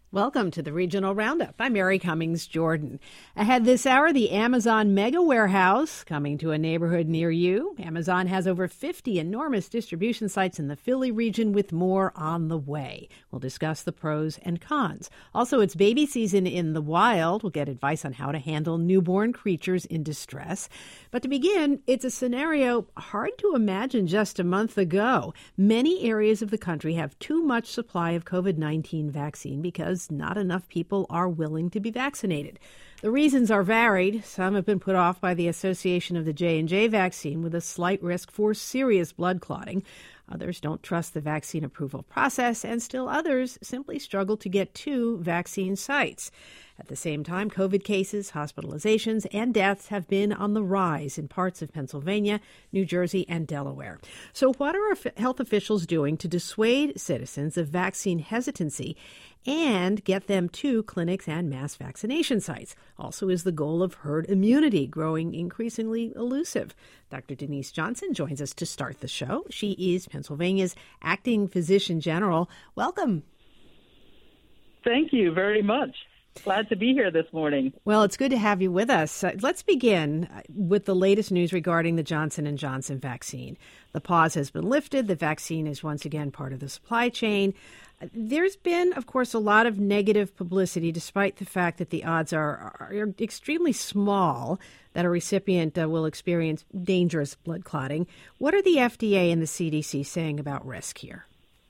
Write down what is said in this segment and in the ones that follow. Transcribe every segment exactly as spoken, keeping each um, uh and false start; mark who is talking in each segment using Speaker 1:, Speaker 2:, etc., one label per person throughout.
Speaker 1: Welcome to the Regional Roundup. I'm Mary Cummings Jordan. Ahead this hour, the Amazon Mega Warehouse coming to a neighborhood near you. Amazon has over fifty enormous distribution sites in the Philly region with more on the way. We'll discuss the pros and cons. Also, it's baby season in the wild. We'll get advice on how to handle newborn creatures in distress. But to begin, it's a scenario hard to imagine just a month ago. Many areas of the country have too much supply of covid nineteen vaccine because not enough people are willing to be vaccinated. The reasons are varied. Some have been put off by the association of the J and J vaccine with a slight risk for serious blood clotting. Others don't trust the vaccine approval process, and still others simply struggle to get to vaccine sites. At the same time, COVID cases, hospitalizations, and deaths have been on the rise in parts of Pennsylvania, New Jersey, and Delaware. So what are health officials doing to dissuade citizens of vaccine hesitancy and get them to clinics and mass vaccination sites? Also, is the goal of herd immunity growing increasingly elusive? Doctor Denise Johnson joins us to start the show. She is Pennsylvania's acting physician general. Welcome.
Speaker 2: Thank you very much. Glad to be here this morning.
Speaker 1: Well, it's good to have you with us. Uh, let's begin with the latest news regarding the Johnson and Johnson vaccine. The pause has been lifted. The vaccine is once again part of the supply chain. There's been, of course, a lot of negative publicity, despite the fact that the odds are, are extremely small that a recipient uh, will experience dangerous blood clotting. What are the F D A and the C D C saying about risk here?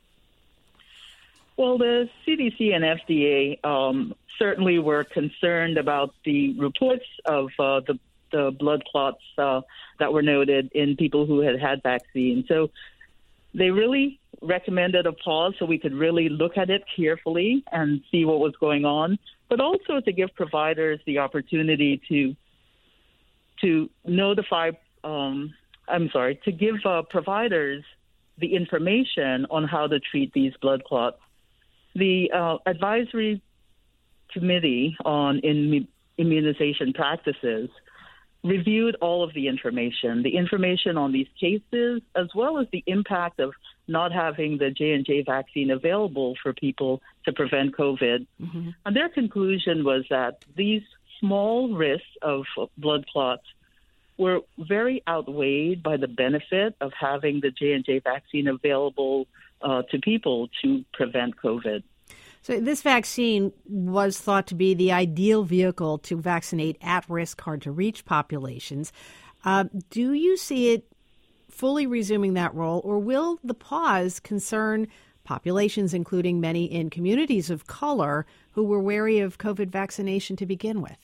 Speaker 2: Well, the C D C and F D A um, certainly were concerned about the reports of uh, the, the blood clots uh, that were noted in people who had had vaccine. So they really recommended a pause so we could really look at it carefully and see what was going on, but also to give providers the opportunity to to notify, um, I'm sorry, to give uh, providers the information on how to treat these blood clots. The uh, advisory committee on in, immunization practices reviewed all of the information, the information on these cases, as well as the impact of not having the J and J vaccine available for people to prevent COVID. Mm-hmm. And their conclusion was that these small risks of blood clots were very outweighed by the benefit of having the J and J vaccine available uh, to people to prevent COVID.
Speaker 1: So this vaccine was thought to be the ideal vehicle to vaccinate at-risk, hard-to-reach populations. Uh, do you see it fully resuming that role, or will the pause concern populations, including many in communities of color, who were wary of COVID vaccination to begin with?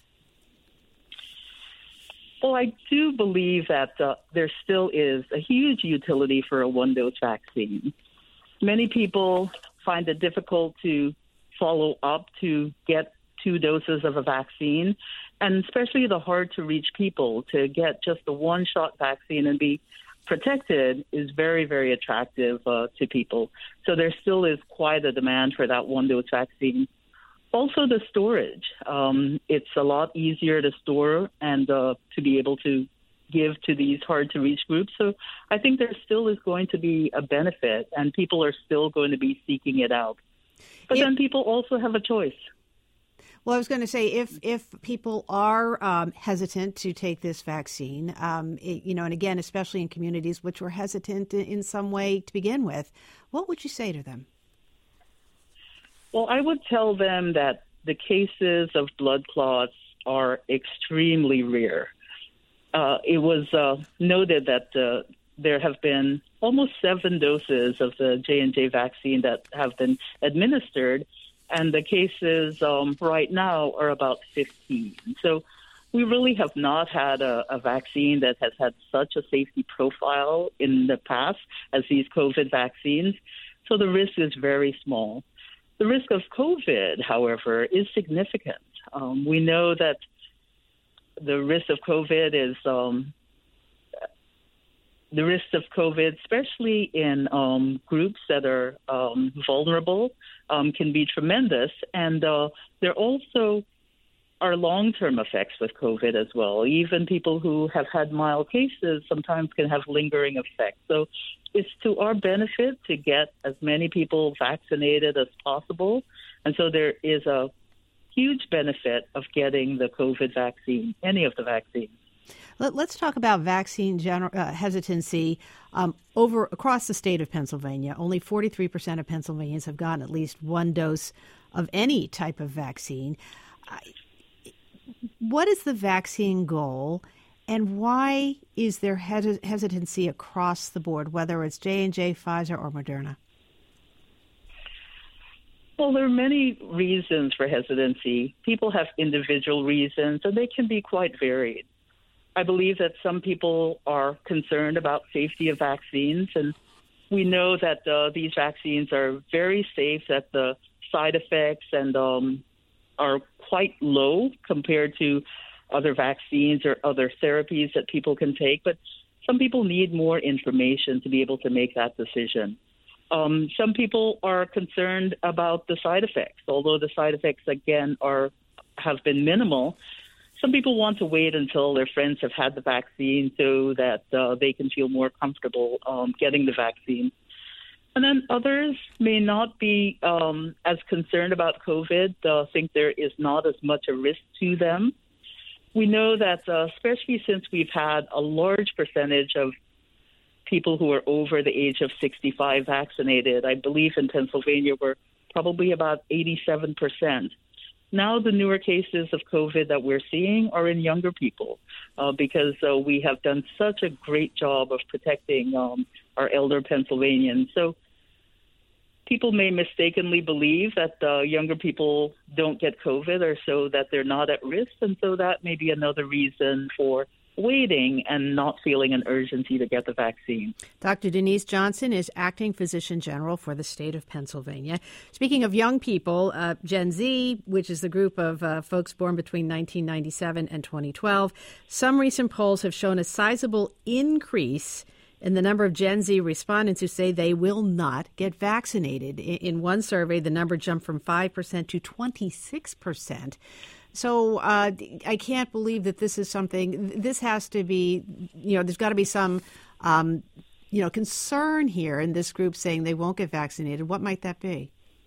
Speaker 2: Well, I do believe that uh, there still is a huge utility for a one-dose vaccine. Many people find it difficult to follow up to get two doses of a vaccine, and especially the hard-to-reach people, to get just the one-shot vaccine and be protected is very, very attractive uh, to people. So there still is quite a demand for that one-dose vaccine. Also, the storage. Um, it's a lot easier to store and uh, to be able to give to these hard-to-reach groups. So I think there still is going to be a benefit, and people are still going to be seeking it out. But if, then people also have a choice.
Speaker 1: Well, I was going to say, if if people are um, hesitant to take this vaccine, um, it, you know, and again, especially in communities which were hesitant in, in some way to begin with, what would you say to them?
Speaker 2: Well, I would tell them that the cases of blood clots are extremely rare. Uh, it was uh, noted that uh, there have been almost seven doses of the J and J vaccine that have been administered, and the cases um, right now are about fifteen. So we really have not had a, a vaccine that has had such a safety profile in the past as these COVID vaccines. So the risk is very small. The risk of COVID, however, is significant. Um, we know that the risk of COVID is um, the risk of COVID, especially in um, groups that are um, vulnerable, um, can be tremendous. And uh, there also are long-term effects with COVID as well. Even people who have had mild cases sometimes can have lingering effects. So it's to our benefit to get as many people vaccinated as possible And so there is a huge benefit of getting the COVID vaccine, any of the vaccines.
Speaker 1: Let, let's talk about vaccine gener- uh, hesitancy um, over across the state of Pennsylvania. Only forty-three percent of Pennsylvanians have gotten at least one dose of any type of vaccine. Uh, what is the vaccine goal, and why is there hes- hesitancy across the board, whether it's J and J, Pfizer, or Moderna?
Speaker 2: Well, there are many reasons for hesitancy. People have individual reasons, and they can be quite varied. I believe that some people are concerned about safety of vaccines, and we know that uh, these vaccines are very safe, that the side effects and um, are quite low compared to other vaccines or other therapies that people can take. But some people need more information to be able to make that decision. Um, some people are concerned about the side effects, although the side effects, again, are have been minimal. Some people want to wait until their friends have had the vaccine so that uh, they can feel more comfortable um, getting the vaccine. And then others may not be um, as concerned about COVID, uh, think there is not as much a risk to them. We know that, uh, especially since we've had a large percentage of people who are over the age of sixty-five vaccinated, I believe in Pennsylvania we're probably about eighty-seven percent. Now the newer cases of COVID that we're seeing are in younger people uh, because uh, we have done such a great job of protecting um, our elder Pennsylvanians. So people may mistakenly believe that uh, younger people don't get COVID or so that they're not at risk, and so that may be another reason for waiting and not feeling an urgency to get the vaccine.
Speaker 1: Doctor Denise Johnson is acting physician general for the state of Pennsylvania. Speaking of young people, uh, Gen Z, which is the group of uh, folks born between nineteen ninety-seven and twenty twelve, some recent polls have shown a sizable increase in the number of Gen Z respondents who say they will not get vaccinated. In one survey, the number jumped from five percent to twenty-six percent. So uh, I can't believe that this is something, this has to be, you know, there's got to be some, um, you know, concern here in this group saying they won't get vaccinated. What might that be?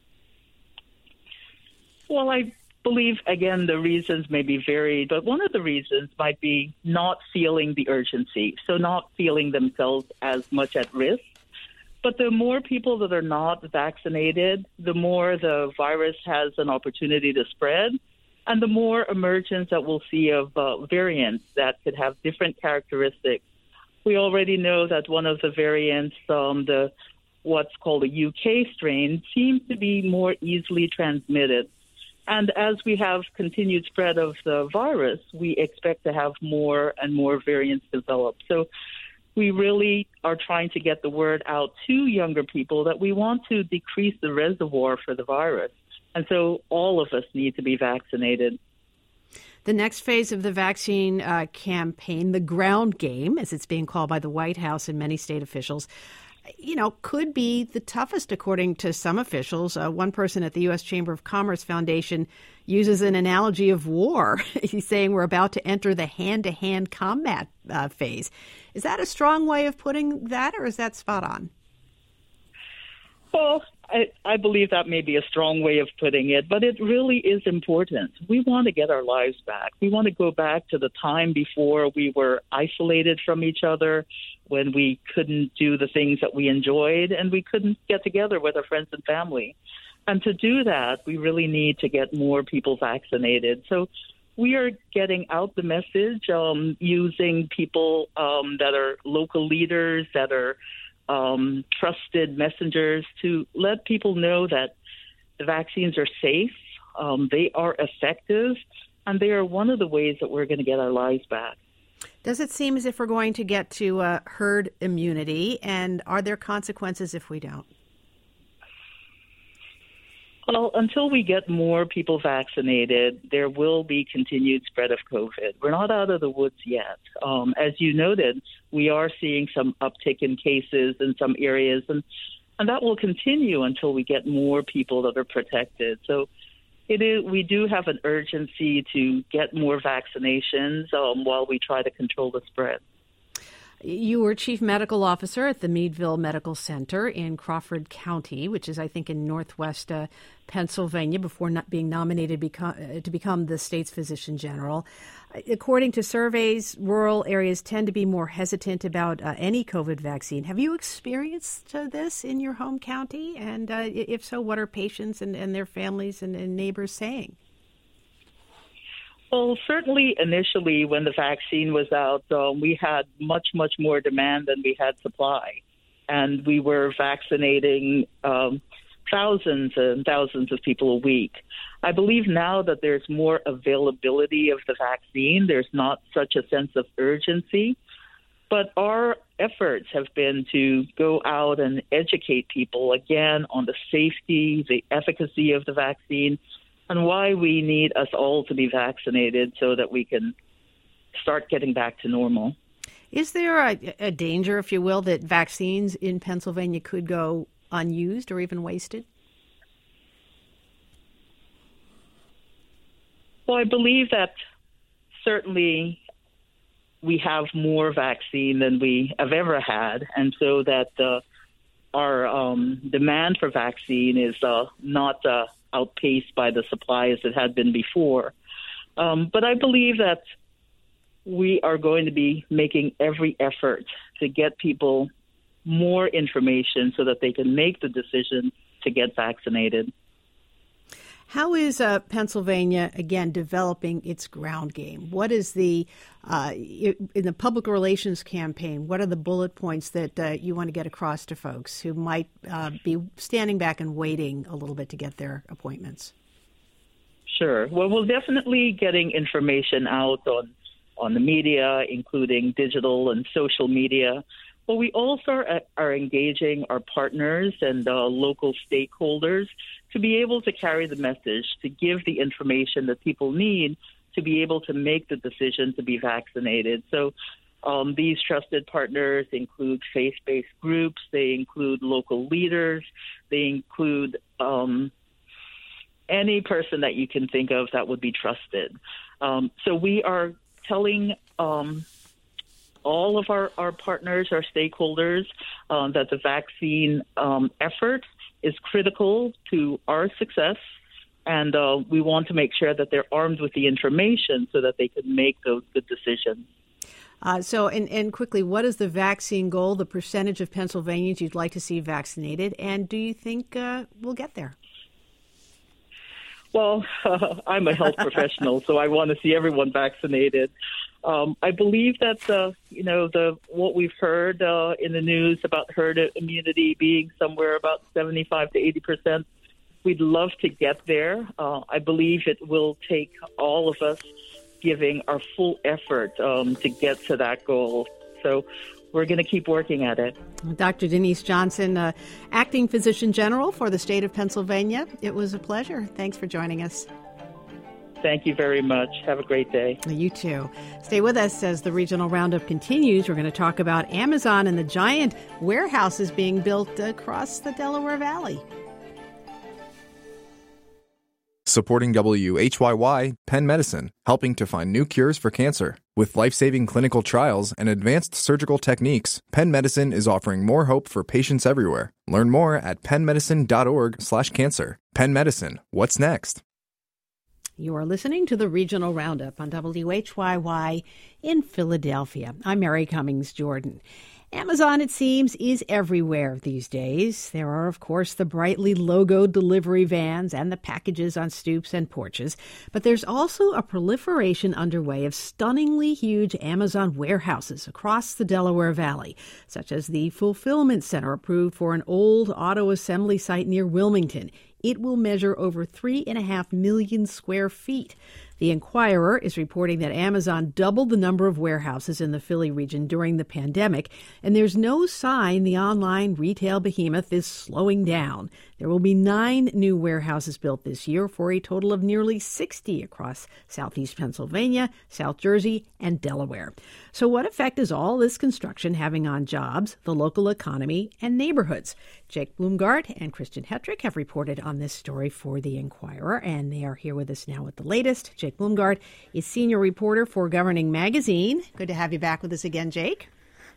Speaker 2: Well, I believe, again, the reasons may be varied, but one of the reasons might be not feeling the urgency, so not feeling themselves as much at risk. But the more people that are not vaccinated, the more the virus has an opportunity to spread, and the more emergence that we'll see of uh, variants that could have different characteristics. We already know that one of the variants, um, the what's called a U K strain, seems to be more easily transmitted. And as we have continued spread of the virus, we expect to have more and more variants develop. So we really are trying to get the word out to younger people that we want to decrease the reservoir for the virus. And so all of us need to be vaccinated.
Speaker 1: The next phase of the vaccine uh, campaign, the ground game, as it's being called by the White House and many state officials, you know, could be the toughest, according to some officials. Uh, one person at the U S Chamber of Commerce Foundation uses an analogy of war. He's saying we're about to enter the hand-to-hand combat uh, phase. Is that a strong way of putting that, or is that spot on?
Speaker 2: Well, I, I believe that may be a strong way of putting it, but it really is important. We want to get our lives back. We want to go back to the time before we were isolated from each other, when we couldn't do the things that we enjoyed and we couldn't get together with our friends and family. And to do that, we really need to get more people vaccinated. So we are getting out the message um, using people um, that are local leaders, that are Um, trusted messengers, to let people know that the vaccines are safe, um, they are effective, and they are one of the ways that we're going to get our lives back.
Speaker 1: Does it seem as if we're going to get to uh, herd immunity, and are there consequences if we don't?
Speaker 2: Well, until we get more people vaccinated, there will be continued spread of COVID. We're not out of the woods yet. Um, as you noted, we are seeing some uptick in cases in some areas, and, and that will continue until we get more people that are protected. So it is, we do have an urgency to get more vaccinations um, while we try to control the spread.
Speaker 1: You were chief medical officer at the Meadville Medical Center in Crawford County, which is, I think, in northwest uh, Pennsylvania, before not being nominated beco- to become the state's physician general. According to surveys, rural areas tend to be more hesitant about uh, any COVID vaccine. Have you experienced uh, this in your home county? And uh, if so, what are patients and, and their families and, and neighbors saying?
Speaker 2: Well, certainly initially when the vaccine was out, uh, we had much, much more demand than we had supply. And we were vaccinating um, thousands and thousands of people a week. I believe now that there's more availability of the vaccine, there's not such a sense of urgency. But our efforts have been to go out and educate people again on the safety, the efficacy of the vaccine, and why we need us all to be vaccinated so that we can start getting back to normal.
Speaker 1: Is there a, a danger, if you will, that vaccines in Pennsylvania could go unused or even wasted?
Speaker 2: Well, I believe that certainly we have more vaccine than we have ever had, and so that uh, our um, demand for vaccine is uh, not uh, outpaced by the supply as it had been before. Um, but I believe that we are going to be making every effort to get people more information so that they can make the decision to get vaccinated.
Speaker 1: How is uh, Pennsylvania, again, developing its ground game? What is the, uh, in the public relations campaign, what are the bullet points that uh, you want to get across to folks who might uh, be standing back and waiting a little bit to get their appointments?
Speaker 2: Sure. Well, we're definitely getting information out on, on the media, including digital and social media. Well, we also are, are engaging our partners and uh, local stakeholders to be able to carry the message, to give the information that people need to be able to make the decision to be vaccinated. So um, these trusted partners include faith-based groups, they include local leaders, they include um, any person that you can think of that would be trusted. Um, so we are telling um, all of our, our partners, our stakeholders, um, that the vaccine um, effort is critical to our success, and uh, we want to make sure that they're armed with the information so that they can make those good decisions.
Speaker 1: Uh, so, and, and quickly, what is the vaccine goal, the percentage of Pennsylvanians you'd like to see vaccinated, and do you think uh, we'll get there?
Speaker 2: Well, uh, I'm a health professional, so I want to see everyone vaccinated. Um, I believe that, uh, you know, the what we've heard uh, in the news about herd immunity being somewhere about seventy-five to eighty percent, we'd love to get there. Uh, I believe it will take all of us giving our full effort um, to get to that goal. So we're going to keep working at it.
Speaker 1: Doctor Denise Johnson, uh, Acting Physician General for the state of Pennsylvania, it was a pleasure. Thanks for joining us.
Speaker 2: Thank you very much. Have a great day.
Speaker 1: You too. Stay with us as the Regional Roundup continues. We're going to talk about Amazon and the giant warehouses being built across the Delaware Valley.
Speaker 3: Supporting W H Y Y, Penn Medicine, helping to find new cures for cancer. With life-saving clinical trials and advanced surgical techniques, Penn Medicine is offering more hope for patients everywhere. Learn more at pennmedicine.org slash cancer. Penn Medicine, what's next?
Speaker 1: You are listening to the Regional Roundup on W H Y Y in Philadelphia. I'm Mary Cummings Jordan. Amazon, it seems, is everywhere these days. There are, of course, the brightly logoed delivery vans and the packages on stoops and porches. But there's also a proliferation underway of stunningly huge Amazon warehouses across the Delaware Valley, such as the Fulfillment Center approved for an old auto assembly site near Wilmington. It will measure over three and a half million square feet. The Inquirer is reporting that Amazon doubled the number of warehouses in the Philly region during the pandemic, and there's no sign the online retail behemoth is slowing down. There will be nine new warehouses built this year for a total of nearly sixty across southeast Pennsylvania, South Jersey, and Delaware. So what effect is all this construction having on jobs, the local economy, and neighborhoods? Jake Bloomgard and Christian Hetrick have reported on this story for the Inquirer, and they are here with us now with the latest. Jake Bloomgard is senior reporter for Governing Magazine. Good to have you back with us again, Jake.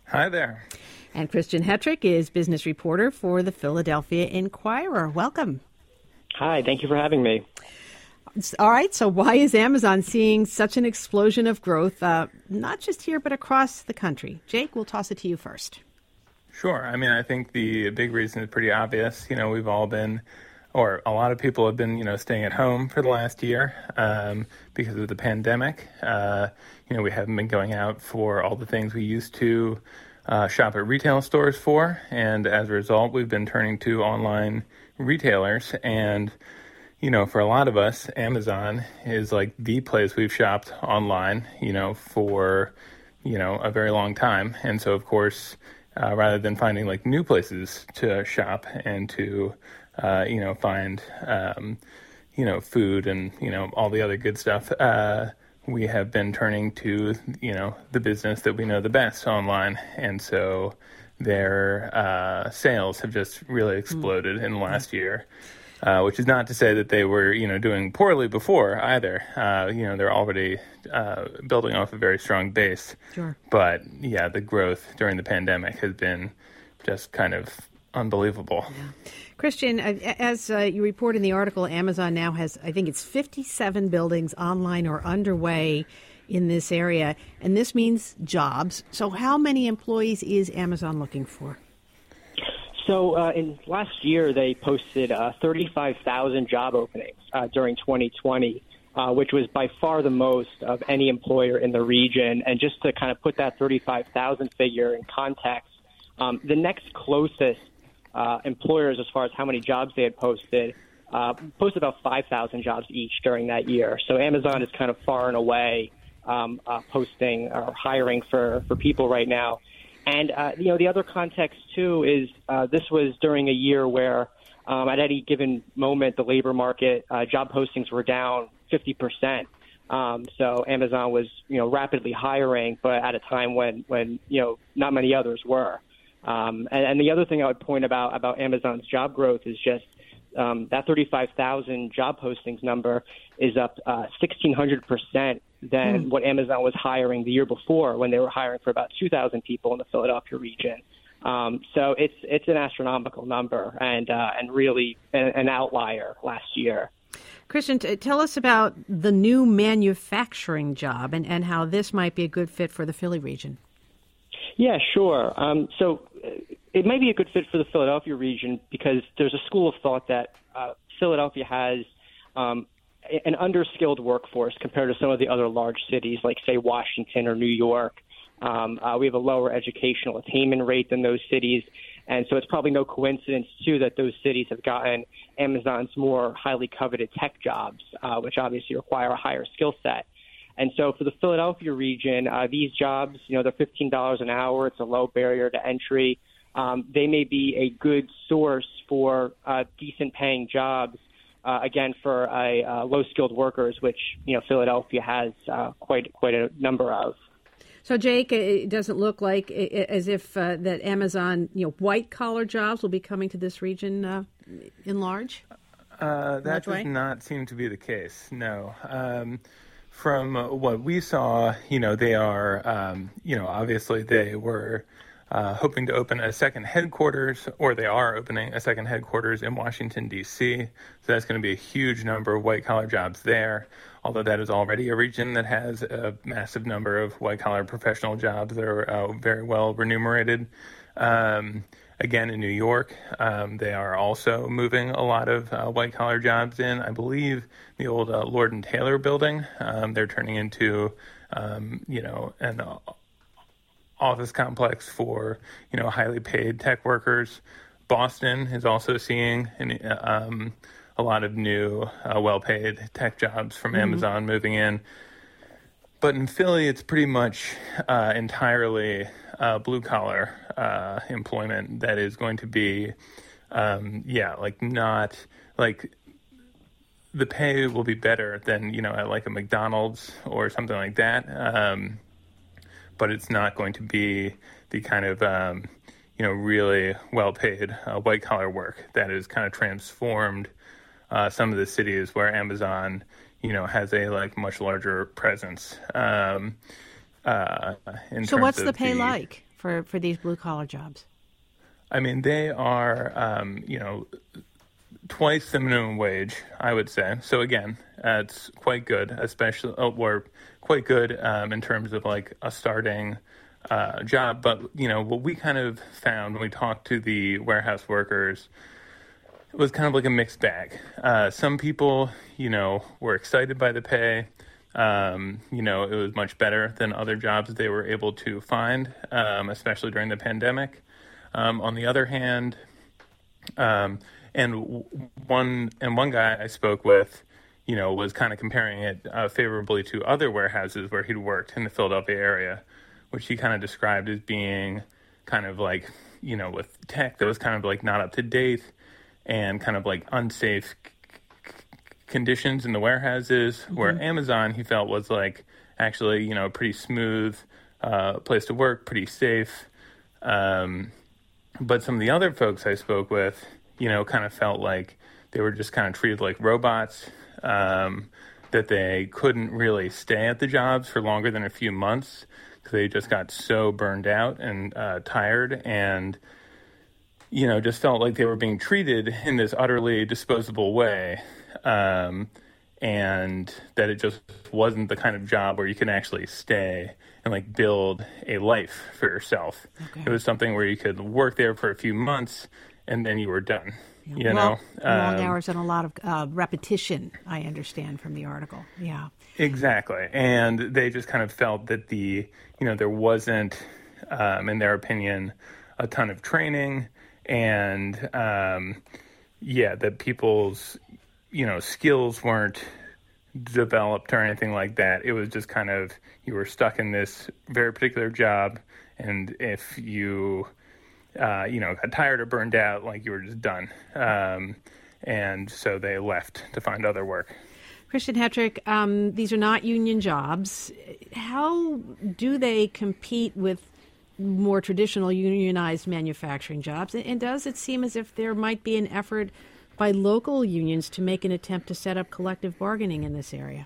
Speaker 4: Hi there.
Speaker 1: And Christian Hetrick is business reporter for the Philadelphia Inquirer. Welcome.
Speaker 5: Hi, thank you for having me.
Speaker 1: All right, so why is Amazon seeing such an explosion of growth, uh, not just here, but across the country? Jake, we'll toss it to you first.
Speaker 4: Sure. I mean, I think the big reason is pretty obvious. You know, we've all been, or a lot of people have been, you know, staying at home for the last year um, because of the pandemic. Uh, you know, we haven't been going out for all the things we used to uh, shop at retail stores for. And as a result, we've been turning to online retailers. And you know, for a lot of us, Amazon is like the place we've shopped online, you know, for, you know, a very long time. And so, of course, uh, rather than finding like new places to shop and to, uh, you know, find, um, you know, food and, you know, all the other good stuff, uh, we have been turning to, you know, the business that we know the best online. And so their uh, sales have just really exploded mm. in the last year. Uh, which is not to say that they were, you know, doing poorly before either. Uh, you know, they're already uh, building off a very strong base.
Speaker 1: Sure.
Speaker 4: But, yeah, the growth during the pandemic has been just kind of unbelievable.
Speaker 1: Yeah. Christian, as uh, you report in the article, Amazon now has, I think it's fifty-seven buildings online or underway in this area. And this means jobs. So how many employees is Amazon looking for?
Speaker 5: So uh, in last year, they posted uh, thirty-five thousand job openings uh, during twenty twenty, uh, which was by far the most of any employer in the region. And just to kind of put that thirty-five thousand figure in context, um, the next closest uh, employers as far as how many jobs they had posted uh, posted about five thousand jobs each during that year. So Amazon is kind of far and away um, uh, posting or hiring for, for people right now. And, uh, you know, the other context, too, is uh, this was during a year where um, at any given moment, the labor market, uh, job postings were down fifty percent. Um, so Amazon was, you know, rapidly hiring, but at a time when, when you know, not many others were. Um, and, and the other thing I would point about about Amazon's job growth is just um, that thirty-five thousand job postings number is up uh, sixteen hundred percent than mm. what Amazon was hiring the year before when they were hiring for about two thousand people in the Philadelphia region. Um, so it's it's an astronomical number and uh, and really an, an outlier last year.
Speaker 1: Christian, t- tell us about the new manufacturing job and, and how this might be a good fit for the Philly region.
Speaker 5: Yeah, sure. Um, so it may be a good fit for the Philadelphia region because there's a school of thought that uh, Philadelphia has um, an underskilled workforce compared to some of the other large cities like, say, Washington or New York. Um, uh, we have a lower educational attainment rate than those cities. And so it's probably no coincidence, too, that those cities have gotten Amazon's more highly coveted tech jobs, uh, which obviously require a higher skill set. And so for the Philadelphia region, uh, these jobs, you know, they're fifteen dollars an hour. It's a low barrier to entry. Um, they may be a good source for uh, decent paying jobs, uh, again, for a, uh, low-skilled workers, which, you know, Philadelphia has uh, quite quite a number of.
Speaker 1: So, Jake, it doesn't look like as if uh, that Amazon, you know, white-collar jobs will be coming to this region uh, in large?
Speaker 4: Uh, that
Speaker 1: large
Speaker 4: does
Speaker 1: way?
Speaker 4: not seem to be the case, no. Um, from what we saw, you know, they are, um, you know, obviously they were uh, hoping to open a second headquarters, or they are opening a second headquarters in Washington, D C. So that's going to be a huge number of white-collar jobs there, although that is already a region that has a massive number of white-collar professional jobs that are uh, very well remunerated. Um, again, in New York, um, they are also moving a lot of uh, white-collar jobs in. I believe the old uh, Lord and Taylor building, um, they're turning into, um, you know, an uh, office complex for, you know, highly paid tech workers. Boston is also seeing an, um, a lot of new, uh, well-paid tech jobs from mm-hmm. Amazon moving in. But in Philly, it's pretty much uh, entirely uh, blue-collar uh, employment that is going to be, um, yeah, like not, like the pay will be better than, you know, at like a McDonald's or something like that. Um, but it's not going to be the kind of, um, you know, really well-paid uh, white-collar work that is kind of transformed uh, some of the cities where Amazon, you know, has a like much larger presence. Um, uh, in
Speaker 1: so
Speaker 4: terms
Speaker 1: what's
Speaker 4: of
Speaker 1: the pay
Speaker 4: the,
Speaker 1: like for, for these blue-collar jobs?
Speaker 4: I mean, they are, um, you know, twice the minimum wage, I would say. So again, uh, it's quite good, especially, or quite good um, in terms of like a starting uh, job. But, you know, what we kind of found when we talked to the warehouse workers, it was kind of like a mixed bag. Uh, some people, you know, were excited by the pay. Um, you know, it was much better than other jobs they were able to find, um, especially during the pandemic. Um, on the other hand, um, and one and one guy I spoke with, you know, was kind of comparing it uh, favorably to other warehouses where he'd worked in the Philadelphia area, which he kind of described as being kind of like, you know, with tech that was kind of like not up to date and kind of like unsafe c- conditions in the warehouses, mm-hmm. where Amazon, he felt, was like actually, you know, a pretty smooth uh, place to work, pretty safe. Um, but some of the other folks I spoke with, you know, kind of felt like they were just kind of treated like robots, um, that they couldn't really stay at the jobs for longer than a few months because they just got so burned out and uh, tired and, you know, just felt like they were being treated in this utterly disposable way, um, and that it just wasn't the kind of job where you can actually stay and like build a life for yourself. Okay. It was something where you could work there for a few months and then you were done. Yeah. You
Speaker 1: well,
Speaker 4: know,
Speaker 1: long
Speaker 4: um,
Speaker 1: hours and a lot of uh, repetition, I understand from the article. Yeah,
Speaker 4: exactly. And they just kind of felt that the, you know, there wasn't, um, in their opinion, a ton of training, and um, yeah, that people's, you know, skills weren't developed or anything like that. It was just kind of, you were stuck in this very particular job, and if you, uh, you know, got tired or burned out, like you were just done. Um, and so they left to find other work.
Speaker 1: Christian Hetrick, um, these are not union jobs. How do they compete with more traditional unionized manufacturing jobs? And does it seem as if there might be an effort by local unions to make an attempt to set up collective bargaining in this area?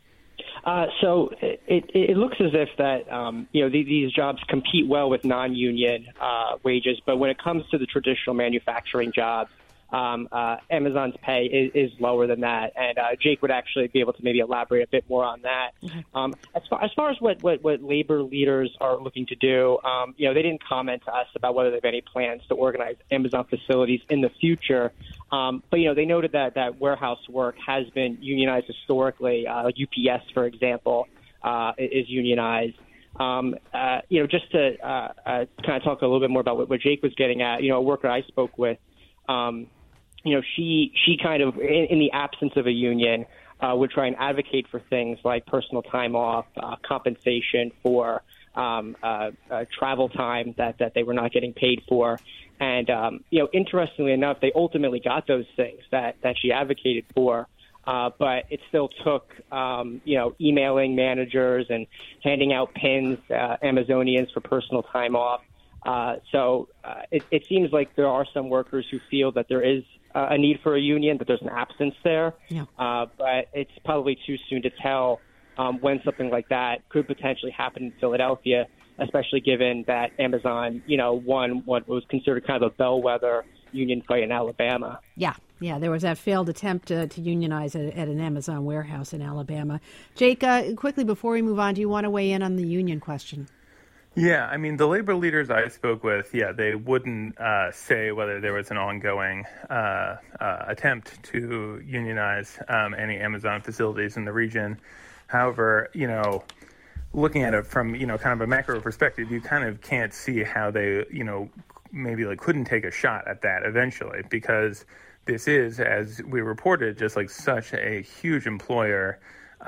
Speaker 5: Uh, so it, it looks as if that, um, you know, these, these jobs compete well with non-union uh, wages. But when it comes to the traditional manufacturing jobs, um, uh, Amazon's pay is, is lower than that. And uh, Jake would actually be able to maybe elaborate a bit more on that. Mm-hmm. Um, as far as, far as what, what, what labor leaders are looking to do, um, you know, they didn't comment to us about whether they have any plans to organize Amazon facilities in the future. Um, but, you know, they noted that, that warehouse work has been unionized historically. Uh, U P S, for example, uh, is unionized. Um, uh, you know, just to uh, uh, kind of talk a little bit more about what, what Jake was getting at, you know, a worker I spoke with, um, you know, she she kind of, in, in the absence of a union, uh, would try and advocate for things like personal time off, uh, compensation for um, uh, uh, travel time that, that they were not getting paid for. And, um, you know, interestingly enough, they ultimately got those things that, that she advocated for. Uh, but it still took, um, you know, emailing managers and handing out pins, uh, Amazonians for personal time off. Uh, so uh, it, it seems like there are some workers who feel that there is uh, a need for a union, that there's an absence there. Yeah. Uh, but it's probably too soon to tell um, when something like that could potentially happen in Philadelphia, especially given that Amazon, you know, won what was considered kind of a bellwether union fight in Alabama.
Speaker 1: Yeah, yeah, there was that failed attempt uh, to unionize at, at an Amazon warehouse in Alabama. Jake, uh, quickly before we move on, do you want to weigh in on the union question?
Speaker 4: Yeah, I mean, the labor leaders I spoke with, yeah, they wouldn't uh, say whether there was an ongoing uh, uh, attempt to unionize um, any Amazon facilities in the region. However, you know, looking at it from, you know, kind of a macro perspective, you kind of can't see how they, you know, maybe like couldn't take a shot at that eventually, because this is, as we reported, just like such a huge employer.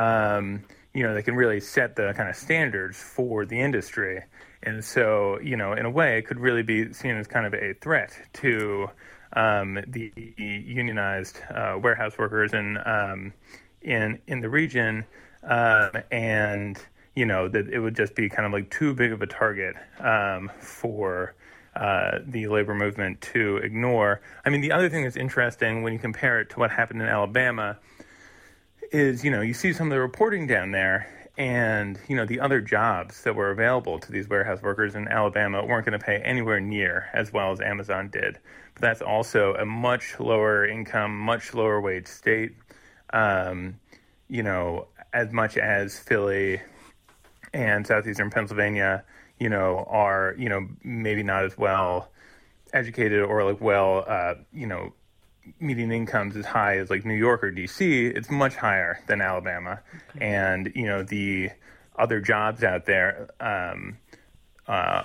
Speaker 4: Um, you know, they can really set the kind of standards for the industry. And so, you know, in a way, it could really be seen as kind of a threat to um, the unionized uh, warehouse workers in, um, in, in the region. Um, and, you know, that it would just be kind of like too big of a target um, for uh, the labor movement to ignore. I mean, the other thing that's interesting when you compare it to what happened in Alabama is, you know, you see some of the reporting down there, and, you know, the other jobs that were available to these warehouse workers in Alabama weren't going to pay anywhere near as well as Amazon did. But that's also a much lower income, much lower wage state, um, you know, as much as Philly and southeastern Pennsylvania, you know, are, you know, maybe not as well educated or like well, uh, you know, median incomes as high as like New York or D C, it's much higher than Alabama. Okay. And, you know, the other jobs out there, um, uh,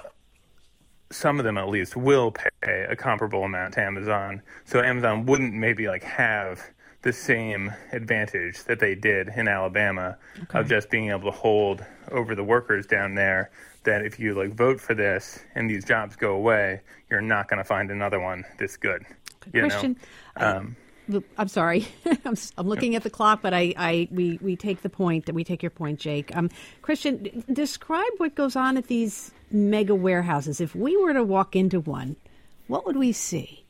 Speaker 4: some of them at least will pay a comparable amount to Amazon. So Amazon wouldn't maybe like have the same advantage that they did in Alabama okay. of just being able to hold over the workers down there, that if you like vote for this and these jobs go away, you're not going to find another one this good. You
Speaker 1: Christian, um, I, I'm sorry. I'm, I'm looking at the clock, but I, I we, we take the point that we take your point, Jake. Um, Christian, describe what goes on at these mega warehouses. If we were to walk into one, what would we see?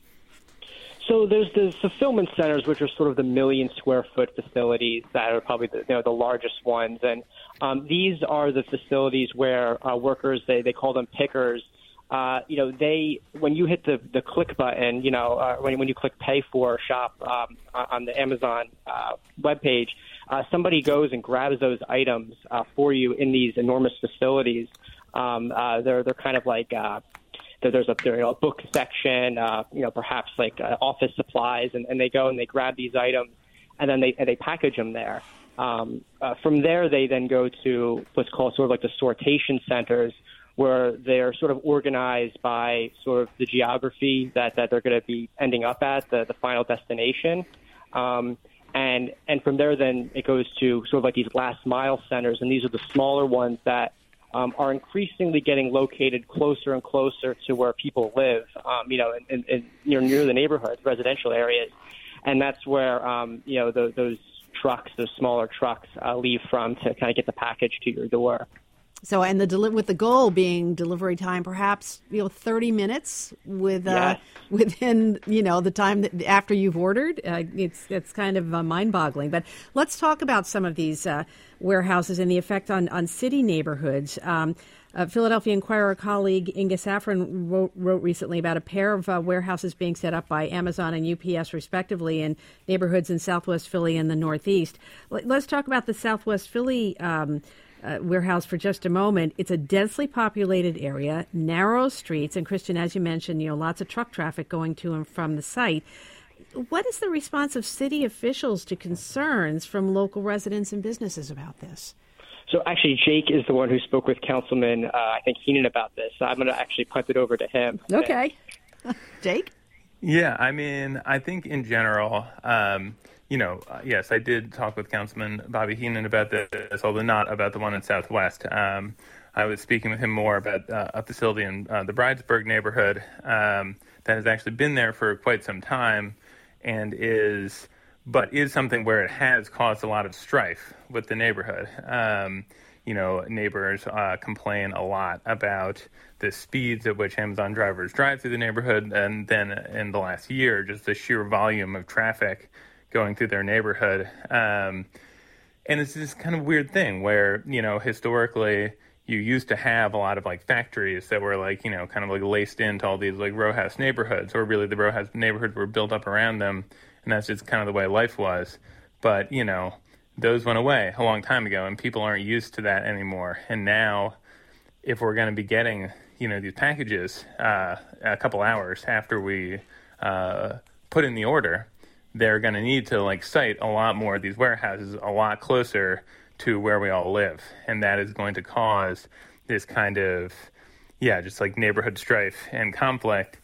Speaker 5: So there's the fulfillment centers, which are sort of the million square foot facilities that are probably the, you know, the largest ones. And um, these are the facilities where uh, workers, they, they call them pickers, Uh, you know, they when you hit the, the click button, you know, uh, when when you click pay for shop um, on the Amazon uh, webpage, uh, somebody goes and grabs those items uh, for you in these enormous facilities. Um, uh, they're they're kind of like uh, there's a, there, you know, a book section, uh, you know, perhaps like uh, office supplies, and, and they go and they grab these items, and then they and they package them there. Um, uh, from there, they then go to what's called sort of like the sortation centers, where they're sort of organized by sort of the geography that, that they're going to be ending up at, the, the final destination. Um, and and from there, then it goes to sort of like these last mile centers, and these are the smaller ones that um, are increasingly getting located closer and closer to where people live, um, you know, in, in, in, near, near the neighborhoods, residential areas. And that's where, um, you know, the, those trucks, those smaller trucks uh, leave from to kind of get the package to your door.
Speaker 1: So, and the deli- with the goal being delivery time, perhaps, you know, thirty minutes with uh,
Speaker 5: yes.
Speaker 1: within, you know, the time that after you've ordered. Uh, it's it's kind of uh, mind-boggling. But let's talk about some of these uh, warehouses and the effect on, on city neighborhoods. Um, uh, Philadelphia Inquirer colleague Inga Saffron wrote, wrote recently about a pair of uh, warehouses being set up by Amazon and U P S, respectively, in neighborhoods in Southwest Philly and the Northeast. Let's talk about the Southwest Philly um Uh, warehouse for just a moment. It's a densely populated area, narrow streets, and Christian, as you mentioned, you know, lots of truck traffic going to and from the site. What is the response of city officials to concerns from local residents and businesses about this?
Speaker 5: So actually, Jake is the one who spoke with Councilman, uh, I think, Heenan about this. So I'm going to actually punt it over to him.
Speaker 1: Okay. Jake?
Speaker 4: Yeah, I mean, I think in general, um, you know, uh, yes, I did talk with Councilman Bobby Heenan about this, although not about the one in Southwest. Um, I was speaking with him more about uh, a facility in uh, the Bridesburg neighborhood um, that has actually been there for quite some time and is, but is something where it has caused a lot of strife with the neighborhood. Um, you know, neighbors uh, complain a lot about the speeds at which Amazon drivers drive through the neighborhood, and then in the last year, just the sheer volume of traffic going through their neighborhood. Um, and it's this kind of weird thing where, you know, historically you used to have a lot of like factories that were like, you know, kind of like laced into all these like row house neighborhoods, or really the row house neighborhoods were built up around them. And that's just kind of the way life was. But, you know, those went away a long time ago and people aren't used to that anymore. And now if we're going to be getting, you know, these packages uh, a couple hours after we uh, put in the order, they're going to need to like site a lot more of these warehouses a lot closer to where we all live. And that is going to cause this kind of, yeah, just like neighborhood strife and conflict.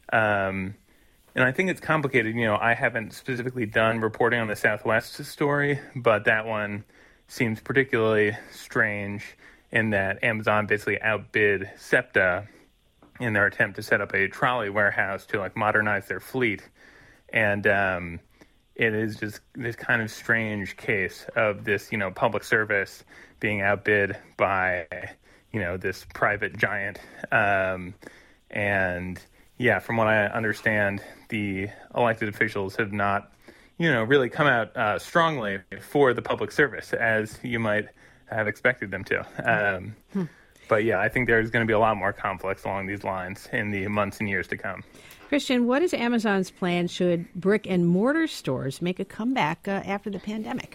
Speaker 4: Um, and I think it's complicated. You know, I haven't specifically done reporting on the Southwest story, but that one seems particularly strange in that Amazon basically outbid SEPTA in their attempt to set up a trolley warehouse to like modernize their fleet. And um, it is just this kind of strange case of this, you know, public service being outbid by, you know, this private giant. Um, and yeah, from what I understand, the elected officials have not, you know, really come out uh, strongly for the public service, as you might have expected them to. Um, hmm. But yeah, I think there's going to be a lot more conflicts along these lines in the months and years to come.
Speaker 1: Christian, what is Amazon's plan should brick and mortar stores make a comeback uh, after the pandemic?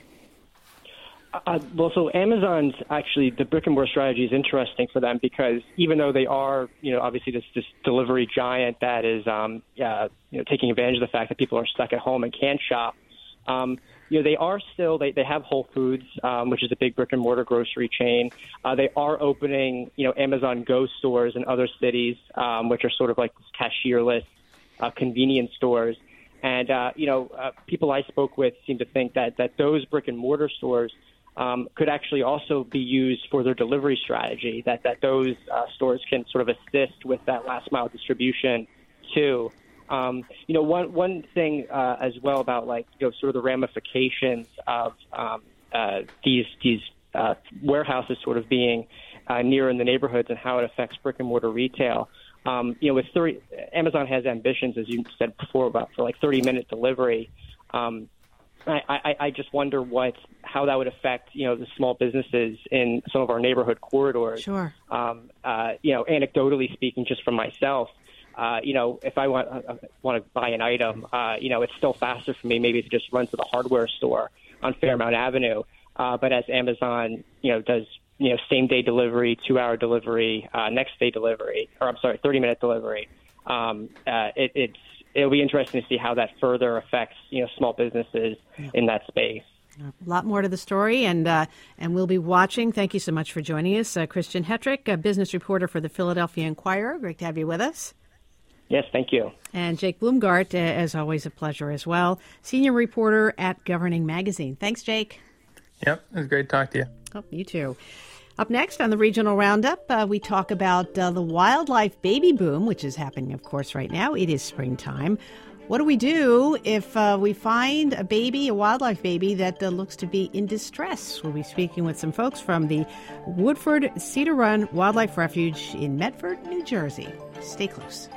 Speaker 5: Uh, well, so Amazon's actually, the brick and mortar strategy is interesting for them because even though they are, you know, obviously this, this delivery giant that is, um, uh, you know, taking advantage of the fact that people are stuck at home and can't shop, um, you know, they are still, they, they have Whole Foods, um, which is a big brick and mortar grocery chain. Uh, they are opening, you know, Amazon Go stores in other cities, um, which are sort of like cashierless uh, convenience stores. And, uh, you know, uh, people I spoke with seem to think that, that those brick and mortar stores um, could actually also be used for their delivery strategy, that, that those uh, stores can sort of assist with that last mile distribution too. Um, you know, one one thing uh, as well about like you know sort of the ramifications of um, uh, these these uh, warehouses sort of being uh, near in the neighborhoods and how it affects brick and mortar retail. Um, you know, with thirty, Amazon has ambitions, as you said before, about for like thirty minute delivery. Um, I, I, I just wonder what how that would affect you know the small businesses in some of our neighborhood corridors.
Speaker 1: Sure.
Speaker 5: Um, uh, you know, anecdotally speaking, just from myself. Uh, you know, if I want uh, want to buy an item, uh, you know, it's still faster for me maybe to just run to the hardware store on Fairmount Avenue. Uh, but as Amazon, you know, does, you know, same day delivery, two hour delivery, uh, next day delivery, or I'm sorry, thirty minute delivery, um, uh, it, it's it'll be interesting to see how that further affects, you know, small businesses yeah. in that space.
Speaker 1: A lot more to the story, and uh, and we'll be watching. Thank you so much for joining us. Uh, Christian Hetrick, a business reporter for the Philadelphia Inquirer. Great to have you with us.
Speaker 5: Yes, thank you.
Speaker 1: And Jake Bloomgart, uh, as always, a pleasure as well. Senior reporter at Governing Magazine. Thanks, Jake.
Speaker 4: Yep, it was great to talk to you.
Speaker 1: Oh, you too. Up next on the Regional Roundup, uh, we talk about uh, the wildlife baby boom, which is happening, of course, right now. It is springtime. What do we do if uh, we find a baby, a wildlife baby, that uh, looks to be in distress? We'll be speaking with some folks from the Woodford Cedar Run Wildlife Refuge in Medford, New Jersey. Stay close.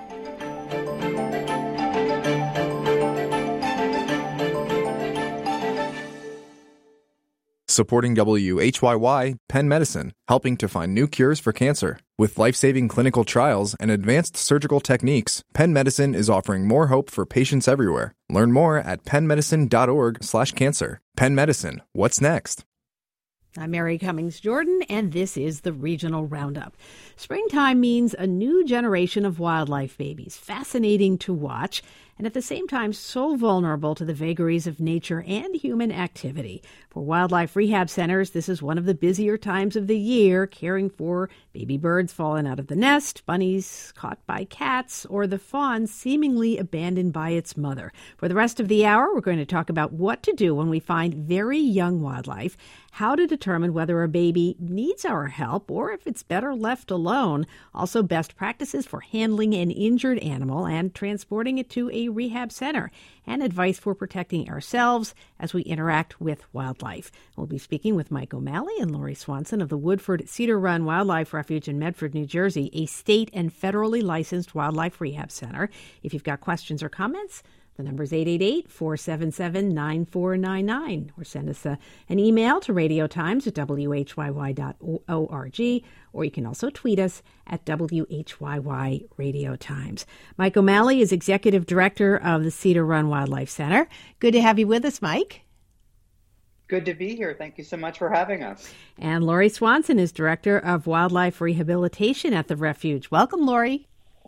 Speaker 3: Supporting W H Y Y, Penn Medicine, helping to find new cures for cancer. With life-saving clinical trials and advanced surgical techniques, Penn Medicine is offering more hope for patients everywhere. Learn more at pennmedicine.org slash cancer. Penn Medicine, what's next?
Speaker 1: I'm Mary Cummings Jordan, and this is the Regional Roundup. Springtime means a new generation of wildlife babies, fascinating to watch, and at the same time so vulnerable to the vagaries of nature and human activity. For wildlife rehab centers, this is one of the busier times of the year, caring for baby birds fallen out of the nest, bunnies caught by cats, or the fawn seemingly abandoned by its mother. For the rest of the hour, we're going to talk about what to do when we find very young wildlife, how to determine whether a baby needs our help or if it's better left alone, also best practices for handling an injured animal and transporting it to a rehab center, and advice for protecting ourselves as we interact with wildlife. We'll be speaking with Mike O'Malley and Lori Swanson of the Woodford Cedar Run Wildlife Refuge in Medford, New Jersey, a state and federally licensed wildlife rehab center. If you've got questions or comments, the number is eight eight eight, four seven seven, nine four nine nine, or send us a, an email to radiotimes at w h y y dot org, or you can also tweet us at W H Y Y Radio Times. Mike O'Malley is Executive Director of the Cedar Run Wildlife Center. Good to have you with us, Mike.
Speaker 6: Good to be here. Thank you so much for having us.
Speaker 1: And Lori Swanson is Director of Wildlife Rehabilitation at the Refuge. Welcome, Lori.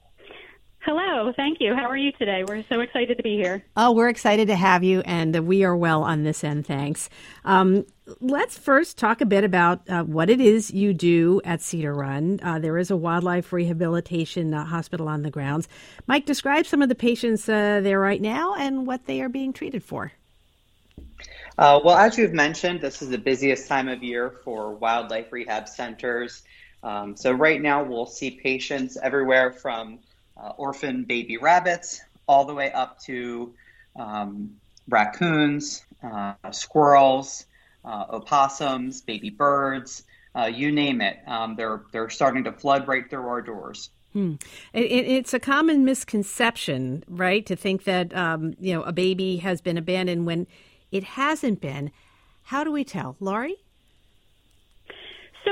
Speaker 7: Hello. Thank you. How are you today? We're so excited to be here.
Speaker 1: Oh, we're excited to have you, and we are well on this end, thanks. Um, let's first talk a bit about uh, what it is you do at Cedar Run. Uh, there is a wildlife rehabilitation uh, hospital on the grounds. Mike, describe some of the patients uh, there right now and what they are being treated for.
Speaker 6: Uh, well, as you've mentioned, this is the busiest time of year for wildlife rehab centers. Um, so right now we'll see patients everywhere from Uh, orphan baby rabbits, all the way up to um, raccoons, uh, squirrels, uh, opossums, baby birds, uh, you name it. Um, they're they're starting to flood right through our doors.
Speaker 1: Hmm. It, it's a common misconception, right, to think that um, you know a baby has been abandoned when it hasn't been. How do we tell, Laurie?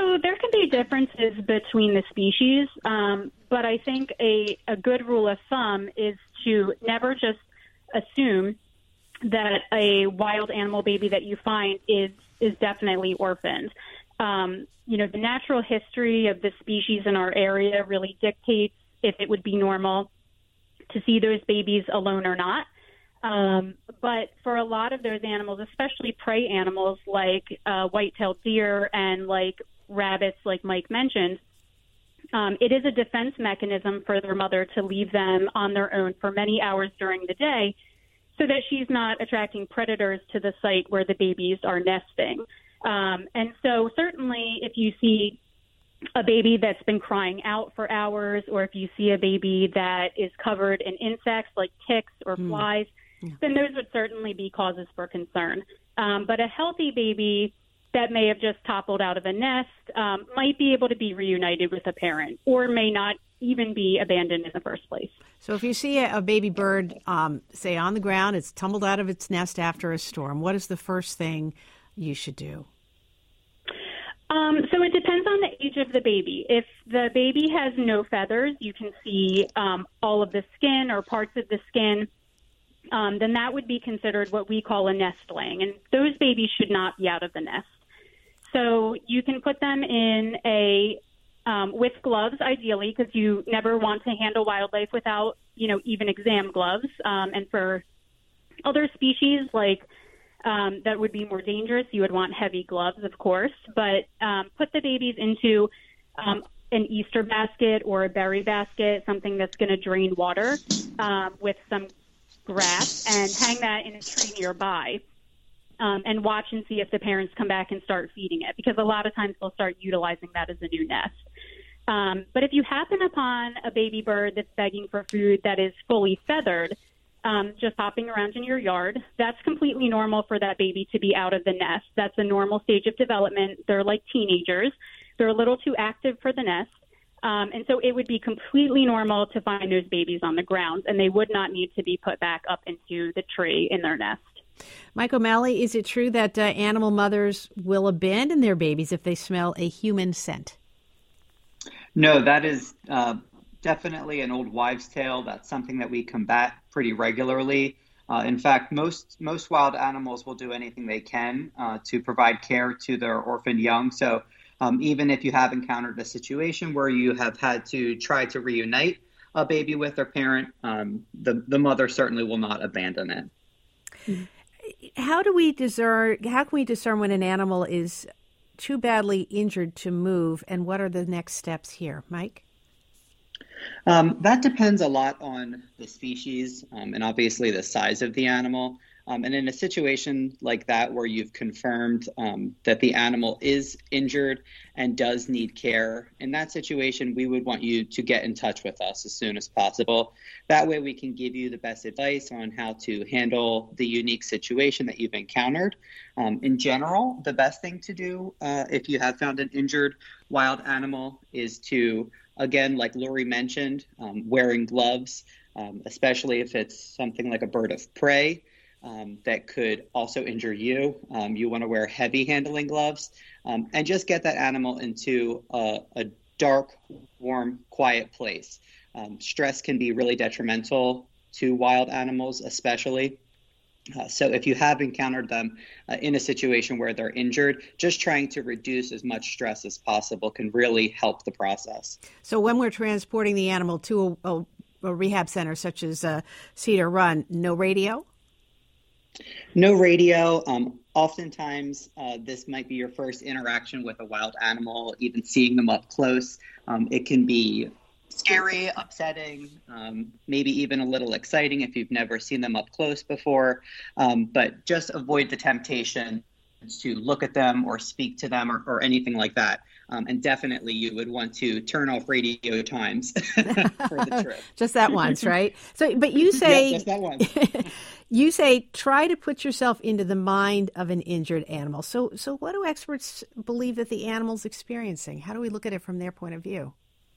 Speaker 7: So there can be differences between the species, um, but I think a, a good rule of thumb is to never just assume that a wild animal baby that you find is is definitely orphaned. Um, you know, the natural history of the species in our area really dictates if it would be normal to see those babies alone or not. Um, but for a lot of those animals, especially prey animals like uh, white-tailed deer and like rabbits, like Mike mentioned, um, it is a defense mechanism for their mother to leave them on their own for many hours during the day so that she's not attracting predators to the site where the babies are nesting. Um, and so certainly if you see a baby that's been crying out for hours, or if you see a baby that is covered in insects like ticks or mm. flies, yeah. then those would certainly be causes for concern. Um, but a healthy baby that may have just toppled out of a nest um, might be able to be reunited with a parent, or may not even be abandoned in the first place.
Speaker 1: So if you see a, a baby bird, um, say, on the ground, it's tumbled out of its nest after a storm, what is the first thing you should do?
Speaker 7: Um, so it depends on the age of the baby. If the baby has no feathers, you can see um, all of the skin or parts of the skin, um, then that would be considered what we call a nestling. And those babies should not be out of the nest. So you can put them in a, um, with gloves ideally, because you never want to handle wildlife without, you know, even exam gloves. Um, and for other species like Um, that would be more dangerous, you would want heavy gloves, of course, but um, put the babies into um, an Easter basket or a berry basket, something that's going to drain water um, with some grass, and hang that in a tree nearby um, and watch and see if the parents come back and start feeding it, because a lot of times they'll start utilizing that as a new nest. Um, but if you happen upon a baby bird that's begging for food that is fully feathered, Um, just hopping around in your yard, that's completely normal for that baby to be out of the nest. That's a normal stage of development. They're like teenagers. They're a little too active for the nest. Um, and so it would be completely normal to find those babies on the ground, and they would not need to be put back up into the tree in their nest.
Speaker 1: Mike O'Malley, is it true that uh, animal mothers will abandon their babies if they smell a human scent?
Speaker 6: No, that is uh, definitely an old wives' tale. That's something that we combat pretty regularly. Uh, in fact, most most wild animals will do anything they can uh, to provide care to their orphaned young. So um, even if you have encountered a situation where you have had to try to reunite a baby with their parent, um, the, the mother certainly will not abandon it.
Speaker 1: How do we discern, how can we discern when an animal is too badly injured to move, and what are the next steps here? Mike?
Speaker 6: Um, that depends a lot on the species um, and obviously the size of the animal. Um, and in a situation like that where you've confirmed um, that the animal is injured and does need care, in that situation, we would want you to get in touch with us as soon as possible. That way we can give you the best advice on how to handle the unique situation that you've encountered. Um, in general, the best thing to do uh, if you have found an injured wild animal is to, again, like Lori mentioned, um, wearing gloves, um, especially if it's something like a bird of prey um, that could also injure you. Um, you want to wear heavy handling gloves um, and just get that animal into a, a dark, warm, quiet place. Um, stress can be really detrimental to wild animals, especially. Uh, so if you have encountered them uh, in a situation where they're injured, just trying to reduce as much stress as possible can really help the process.
Speaker 1: So when we're transporting the animal to a, a, a rehab center such as uh, Cedar Run, no radio?
Speaker 6: No radio. Um, oftentimes, uh, this might be your first interaction with a wild animal, even seeing them up close. Um, it can be scary, upsetting, um, maybe even a little exciting if you've never seen them up close before. Um, but just avoid the temptation to look at them or speak to them or, or anything like that. Um, and definitely you would want to turn off radio times for the trip.
Speaker 1: Just that once, right? So, but you say,
Speaker 6: yeah, just that once.
Speaker 1: You say, try to put yourself into the mind of an injured animal. So, so what do experts believe that the animal's experiencing? How do we look at it from their point of view?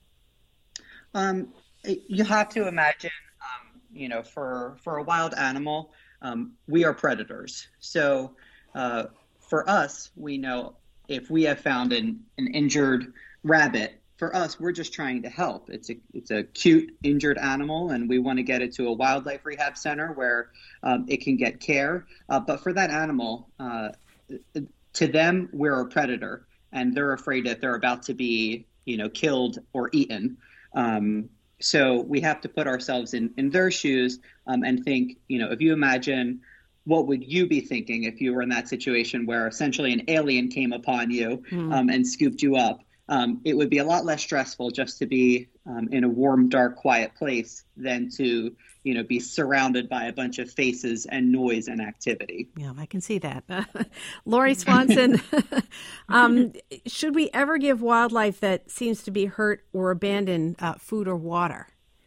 Speaker 6: Um, you have to imagine, um, you know, for, for a wild animal, um, we are predators. So uh, for us, we know if we have found an, an injured rabbit, for us, we're just trying to help. It's a it's a cute injured animal, and we want to get it to a wildlife rehab center where um, it can get care. Uh, but for that animal, uh, to them, we're a predator, and they're afraid that they're about to be, you know, killed or eaten. Um, so we have to put ourselves in, in their shoes um, and think, you know, if you imagine, what would you be thinking if you were in that situation where essentially an alien came upon you mm. um, and scooped you up? Um, it would be a lot less stressful just to be um, in a warm, dark, quiet place than to, you know, be surrounded by a bunch of faces and noise and activity.
Speaker 1: Yeah, I can see that. Lori Swanson, um, should we ever give wildlife that seems to be hurt or abandoned uh, food or water?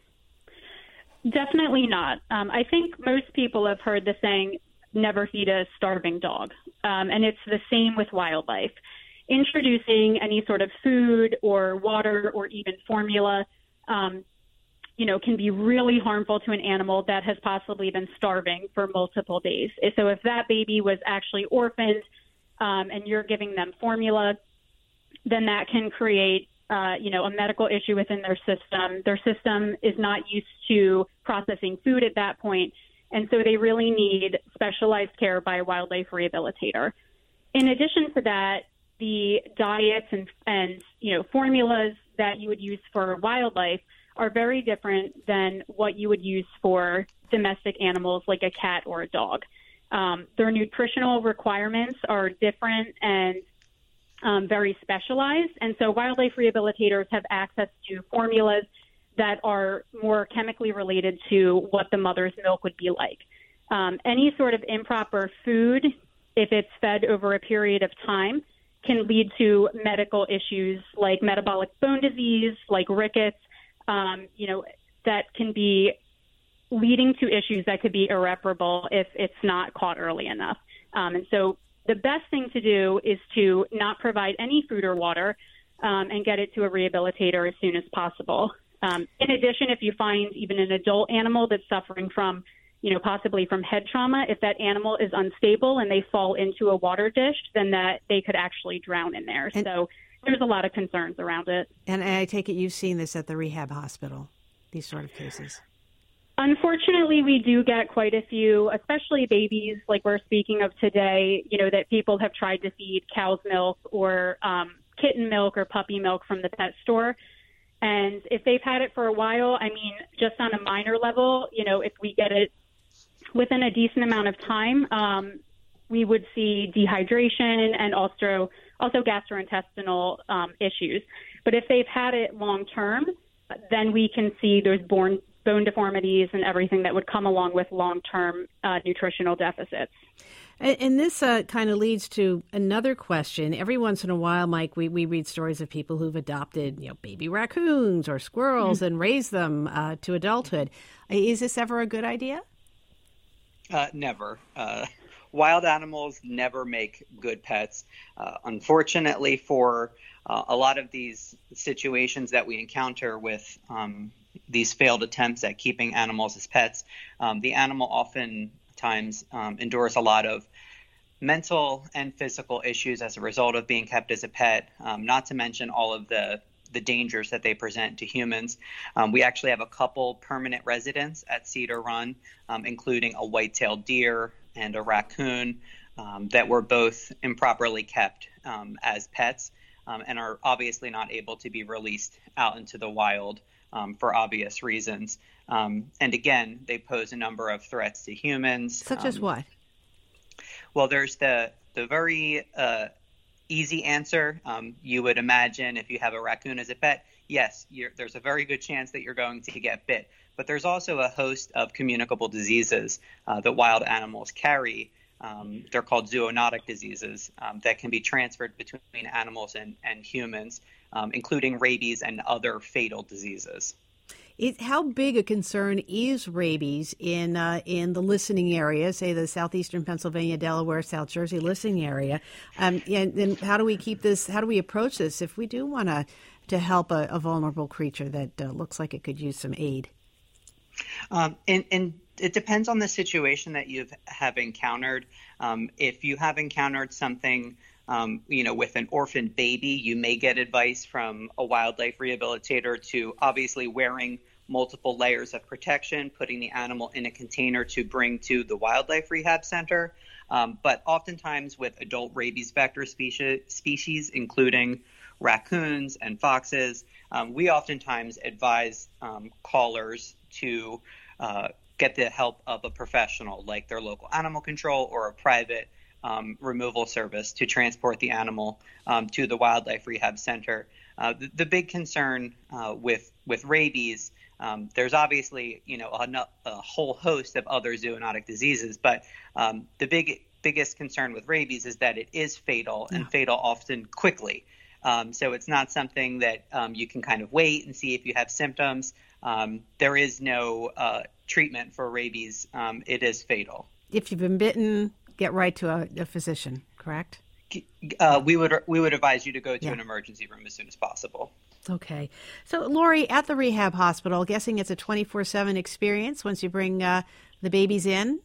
Speaker 7: Definitely not. Um, I think most people have heard the saying, never feed a starving dog. Um, and it's the same with wildlife. Introducing any sort of food or water or even formula, um, you know, can be really harmful to an animal that has possibly been starving for multiple days. So if that baby was actually orphaned um, and you're giving them formula, then that can create, uh, you know, a medical issue within their system. Their system is not used to processing food at that point, and so they really need specialized care by a wildlife rehabilitator. In addition to that, the diets and, and, you know, formulas that you would use for wildlife are very different than what you would use for domestic animals like a cat or a dog. Um, their nutritional requirements are different and um, very specialized. And so wildlife rehabilitators have access to formulas that are more chemically related to what the mother's milk would be like. Um, any sort of improper food, if it's fed over a period of time, can lead to medical issues like metabolic bone disease, like rickets, um, you know, that can be leading to issues that could be irreparable if it's not caught early enough. Um, and so the best thing to do is to not provide any food or water um, and get it to a rehabilitator as soon as possible. Um, in addition, if you find even an adult animal that's suffering from, you know, possibly from head trauma, if that animal is unstable and they fall into a water dish, then that they could actually drown in there. And, so there's a lot of concerns around it.
Speaker 1: And I take it you've seen this at the rehab hospital, these sort of cases.
Speaker 7: Unfortunately, we do get quite a few, especially babies like we're speaking of today, you know, that people have tried to feed cow's milk or um, kitten milk or puppy milk from the pet store. And if they've had it for a while, I mean, just on a minor level, you know, if we get it within a decent amount of time, um, we would see dehydration and also also gastrointestinal um, issues. But if they've had it long term, then we can see there's bone, bone deformities and everything that would come along with long-term uh, nutritional deficits.
Speaker 1: And, and this uh, kind of leads to another question. Every once in a while, Mike, we, we read stories of people who've adopted, you know, baby raccoons or squirrels mm-hmm. and raised them uh, to adulthood. Is this ever a good idea?
Speaker 6: Uh, never. Uh, wild animals never make good pets. Uh, unfortunately, for uh, a lot of these situations that we encounter with um, these failed attempts at keeping animals as pets, um, the animal oftentimes um, endures a lot of mental and physical issues as a result of being kept as a pet, um, not to mention all of the the dangers that they present to humans. Um, we actually have a couple permanent residents at Cedar Run, um, including a white-tailed deer and a raccoon um, that were both improperly kept um, as pets um, and are obviously not able to be released out into the wild um, for obvious reasons. Um, and again, they pose a number of threats to humans.
Speaker 1: Such
Speaker 6: um,
Speaker 1: as what?
Speaker 6: Well, there's the, the very uh, easy answer. Um, you would imagine if you have a raccoon as a pet, yes, you're, there's a very good chance that you're going to get bit. But there's also a host of communicable diseases uh, that wild animals carry. Um, they're called zoonotic diseases um, that can be transferred between animals and, and humans, um, including rabies and other fatal diseases.
Speaker 1: It, how big a concern is rabies in uh, in the listening area, say the southeastern Pennsylvania, Delaware, South Jersey listening area? Um, and, and how do we keep this? How do we approach this if we do want to to help a, a vulnerable creature that uh, looks like it could use some aid?
Speaker 6: Um, and, and it depends on the situation that you have encountered. Um, if you have encountered something Um, you know, with an orphan baby, you may get advice from a wildlife rehabilitator to obviously wearing multiple layers of protection, putting the animal in a container to bring to the wildlife rehab center. Um, but oftentimes with adult rabies vector species, species including raccoons and foxes, um, we oftentimes advise um, callers to uh, get the help of a professional like their local animal control or a private um, removal service to transport the animal um, to the wildlife rehab center. Uh, the, the big concern uh, with with rabies, um, there's obviously you know a, a whole host of other zoonotic diseases, but um, the big biggest concern with rabies is that it is fatal and yeah. fatal often quickly. Um, so it's not something that um, you can kind of wait and see if you have symptoms. Um, there is no uh, treatment for rabies. Um, it is fatal.
Speaker 1: If you've been bitten, get right to a, a physician, correct?
Speaker 6: Uh, we would we would advise you to go to
Speaker 1: yeah.
Speaker 6: an emergency room as soon as possible.
Speaker 1: Okay. So, Lori, at the rehab hospital, guessing it's a twenty-four seven experience once you bring uh, the babies in,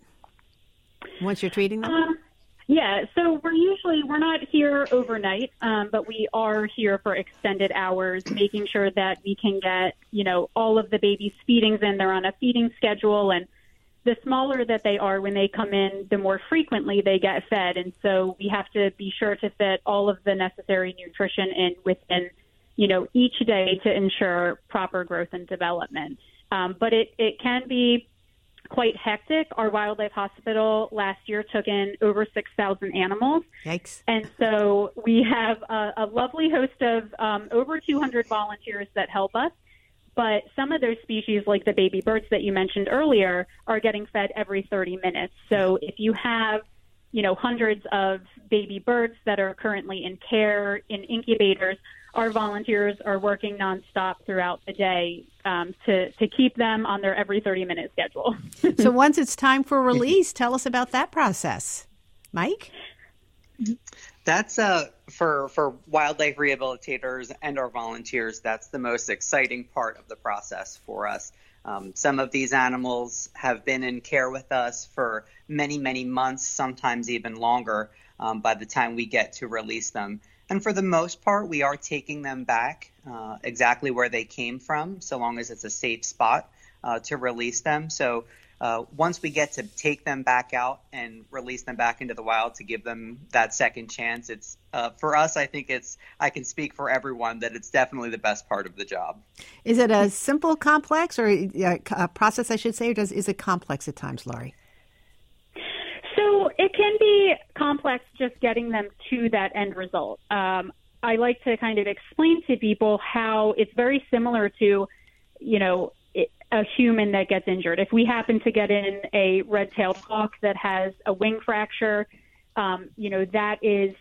Speaker 1: once you're treating them?
Speaker 7: Um, yeah, so we're usually, we're not here overnight, um, but we are here for extended hours, making sure that we can get, you know, all of the babies' feedings in. They're on a feeding schedule, and the smaller that they are when they come in, the more frequently they get fed. And so we have to be sure to fit all of the necessary nutrition in within, you know, each day to ensure proper growth and development. Um, but it, it can be quite hectic. Our wildlife hospital last year took in over six thousand animals.
Speaker 1: Yikes.
Speaker 7: And so we have a, a lovely host of um, over two hundred volunteers that help us. But some of those species, like the baby birds that you mentioned earlier, are getting fed every thirty minutes. So if you have, you know, hundreds of baby birds that are currently in care, in incubators, our volunteers are working nonstop throughout the day um, to, to keep them on their every thirty-minute schedule.
Speaker 1: So once it's time for release, tell us about that process. Mike?
Speaker 6: That's uh, for for wildlife rehabilitators and our volunteers, that's the most exciting part of the process for us. Um, some of these animals have been in care with us for many, many months, sometimes even longer, um, by the time we get to release them. And for the most part, we are taking them back uh, exactly where they came from, so long as it's a safe spot uh, to release them. So uh, once we get to take them back out and release them back into the wild to give them that second chance, it's uh, for us, I think it's, I can speak for everyone that it's definitely the best part of the job.
Speaker 1: Is it a simple, complex, or a, a process, I should say, or does, is it complex at times, Lori?
Speaker 7: So it can be complex just getting them to that end result. Um, I like to kind of explain to people how it's very similar to, you know, it, a human that gets injured. If we happen to get in a red-tailed hawk that has a wing fracture, um, you know, that is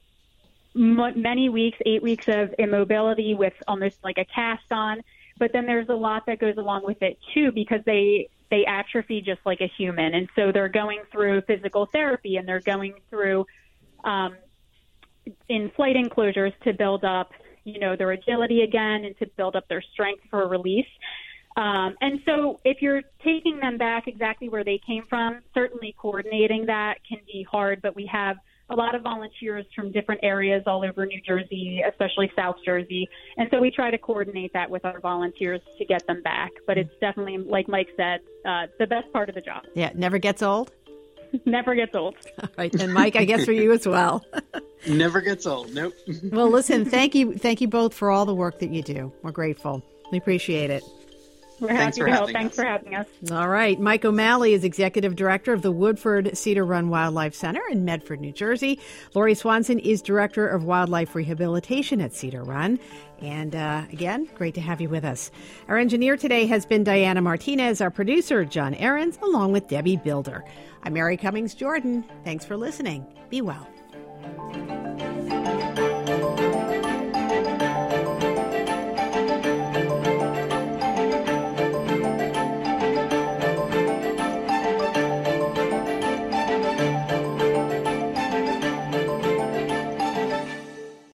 Speaker 7: m- many weeks, eight weeks of immobility with almost like a cast on. But then there's a lot that goes along with it, too, because they they atrophy just like a human. And so they're going through physical therapy, and they're going through um, in-flight enclosures to build up, you know, their agility again and to build up their strength for release. Um, and so if you're taking them back exactly where they came from, certainly coordinating that can be hard, but we have a lot of volunteers from different areas all over New Jersey, especially South Jersey. And so we try to coordinate that with our volunteers to get them back. But it's definitely, like Mike said, uh, the best part of the job.
Speaker 1: Yeah, never gets old?
Speaker 7: Never gets old.
Speaker 1: All right, and Mike, I guess for you as well.
Speaker 8: Never gets old. Nope.
Speaker 1: Well, listen, thank you, thank you both for all the work that you do. We're grateful. We appreciate it.
Speaker 7: We're happy to help. Thanks for having us.
Speaker 1: All right. Mike O'Malley is Executive Director of the Woodford Cedar Run Wildlife Center in Medford, New Jersey. Lori Swanson is Director of Wildlife Rehabilitation at Cedar Run. And uh, again, great to have you with us. Our engineer today has been Diana Martinez, our producer, John Ahrens, along with Debbie Builder. I'm Mary Cummings Jordan. Thanks for listening. Be well.